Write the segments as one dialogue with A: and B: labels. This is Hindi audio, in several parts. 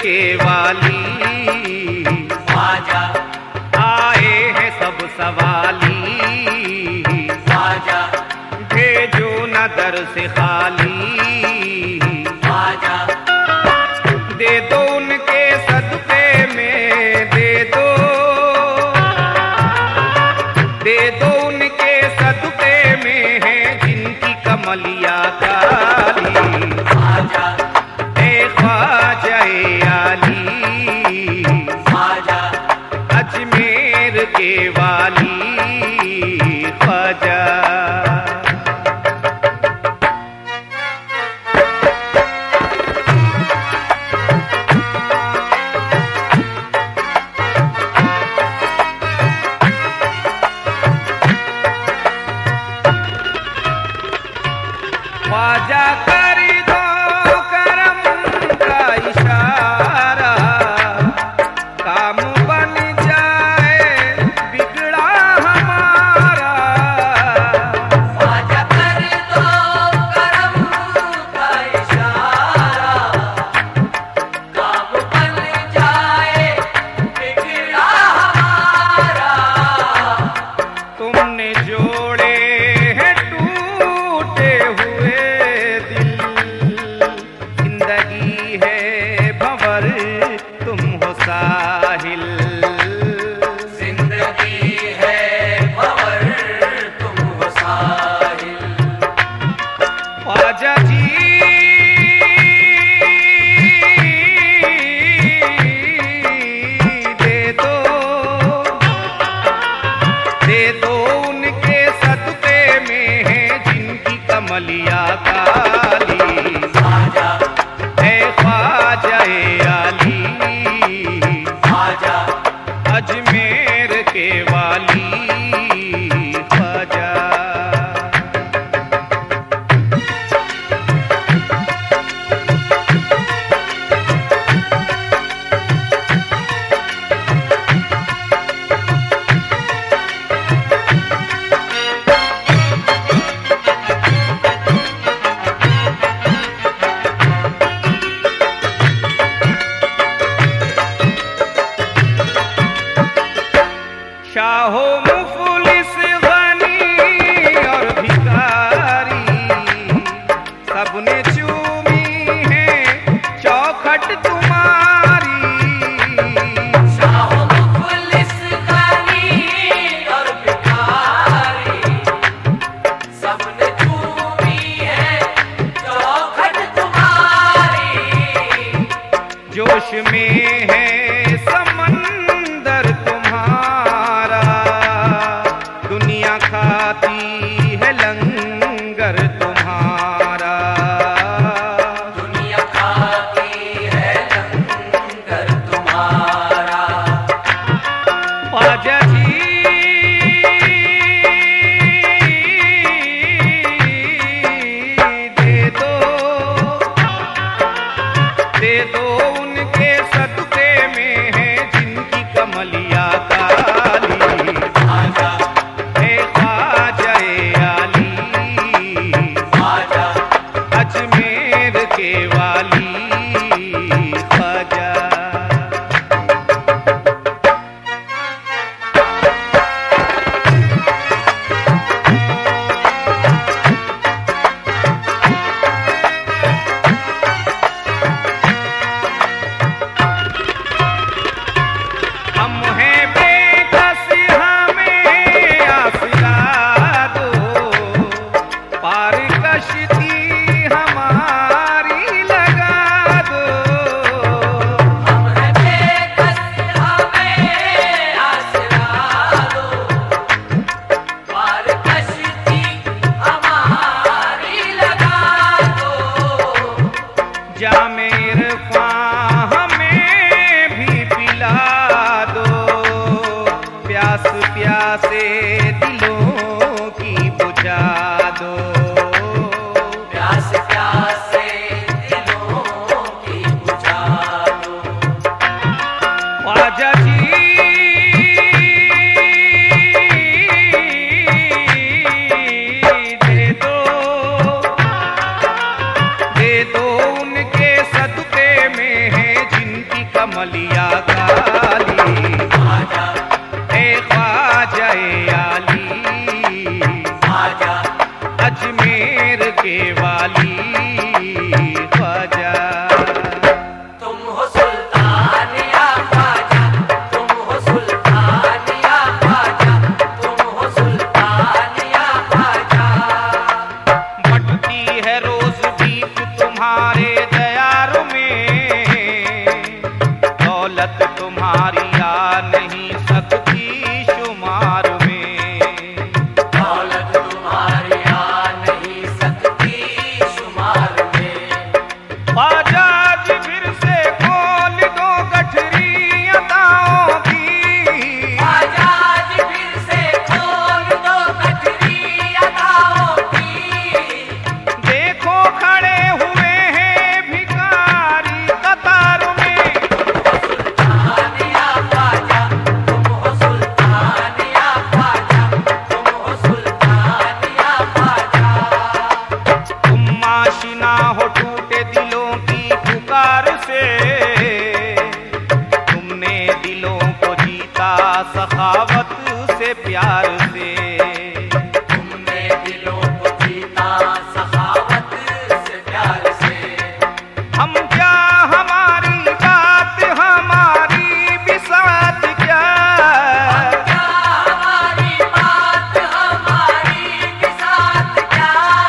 A: के वाली
B: ख्वाजा
A: आए हैं सब सवाली
B: ख्वाजा
A: भेजो न दर से खाली
B: ख्वाजा
A: दे दो उनके सदक़े में दे दो उनके सदक़े में है जिनकी कमलिया काली
B: ख्वाजा
A: ए ख्वाजा ए आली
B: ख्वाजा
A: अजमेर के वाली ख्वाजा ख्वाजा कर दो करम का इशारा काम बन जाए बिगड़ा हमारा
B: ख्वाजा कर दो करम का इशारा काम बन जाए बिगड़ा हमारा
A: तुमने जोड़े हैं टूटे हुए दिल जिंदगी है भंवर तुम हो साहिल
B: जिंदगी है भंवर तुम हो साहिल
A: ख्वाजा जी दे दो उनके सदक़े में है जिनकी कमलिया काली
B: ख्वाजा
A: ए ख्वाजा ए आली
B: ख्वाजा
A: अजमेर के वाली ख्वाजा शाहो मुफलिस गनी और भिखारी सबने चूमी है चौखट तुम्हारी
B: शाहो मुफलिस गनी और भिखारी सबने चूमी है चौखट तुम्हारी
A: जोश में है समंदर तुम्हारा दुनिया खाती है लंगर तुम्हारा
B: दुनिया खाती है लंगर तुम्हारा
A: ख्वाजा जी दे दो उनके सदक़े में है जिनकी कमलिया काली
B: ख्वाजा
A: ए ख्वाजा ए आली
B: ख्वाजा
A: अजमेर के वाली ख्वाजा हम हैं बेकस हमें आसरा दो पार कश्ती हमारी लगा दो
B: हम हैं बेकस हमें आसरा दो पार कश्ती हमारी लगा दो
A: जामे इरफ़ां हमें भी पिला दो प्यास प्यासे दिलों की बुझा दो
B: प्यास प्यासे दिलों की बुझा दो
A: ख्वाजा जी दे दो उनके सदक़े में है जिनकी से।
B: तुमने दिलों को जीता सखावत से प्यार से।
A: हम क्या हमारी बात हमारी बिसात क्या,
B: क्या हमारी बात हमारी बिसात क्या।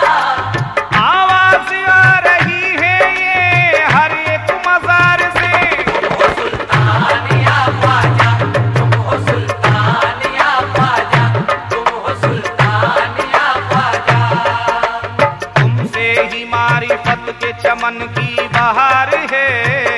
A: आवाज आ रही है ये हर एक मजार से।
B: तुम हो सुल्तान या ख्वाजा, तुम हो सुल्तान या ख्वाजा, तुम हो सुल्तान या ख्वाजा।
A: तुमसे ही मारिफत के चमन की बहार है,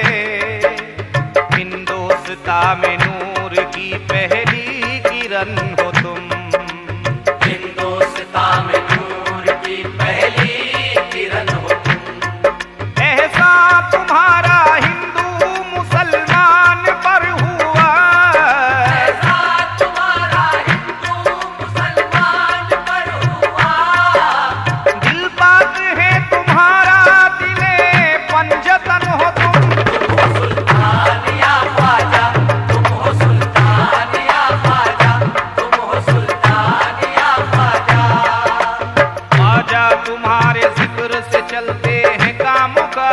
A: हिंदोस्तां में नूर की पहली किरण हो तुम।
B: हिंदोस्तां में नूर की पहली किरण हो तुम।
A: ऐसा तुम्हारा हिंदू मुसलमान पर हुआ,
B: ऐसा तुम्हारा हिंदू मुसलमान पर हुआ।
A: दिल पाक है तुम्हारा दिले पंजतन हो तुम।
B: तुम हो सुल्तान या ख्वाजा, तुम हो सुल्तान या ख्वाजा, तुम हो सुल्तान या ख्वाजा।
A: ख्वाजा तुम्हारे जिक्र से चलते हैं कामों का,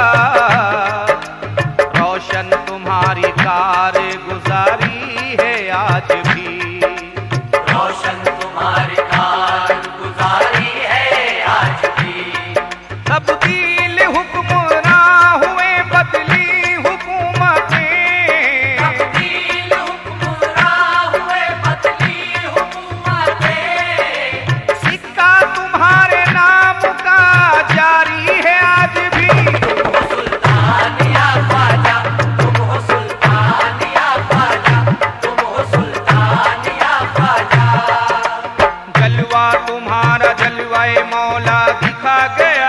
A: रोशन तुम्हारी कारगुजारी है आज भी।
B: रोशन तुम्हारी कारगुजारी है आज भी।
A: तब्दील हुक्मरां हुए बदली हुकूमतें,
B: तब्दील हुक्मरां हुए बदली हुकूमतें।
A: सिक्का तुम्हारे नाम का जारी है आज भी।
B: तुम हो सुल्तान या ख्वाजा, तुम हो सुल्तान या ख्वाजा, तुम हो सुल्तान या ख्वाजा।
A: जलवा तुम्हारा जलवाए मौला दिखा गया,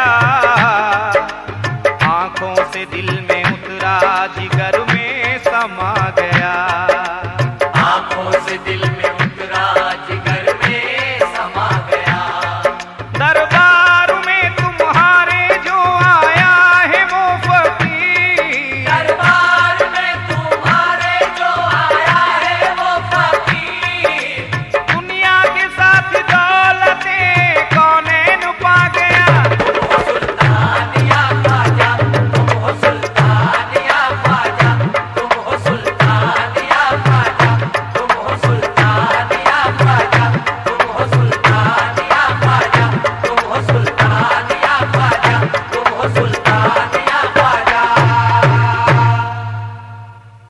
A: आंखों से दिल में उतरा जिगर में समा गया।
B: आंखों से दिल में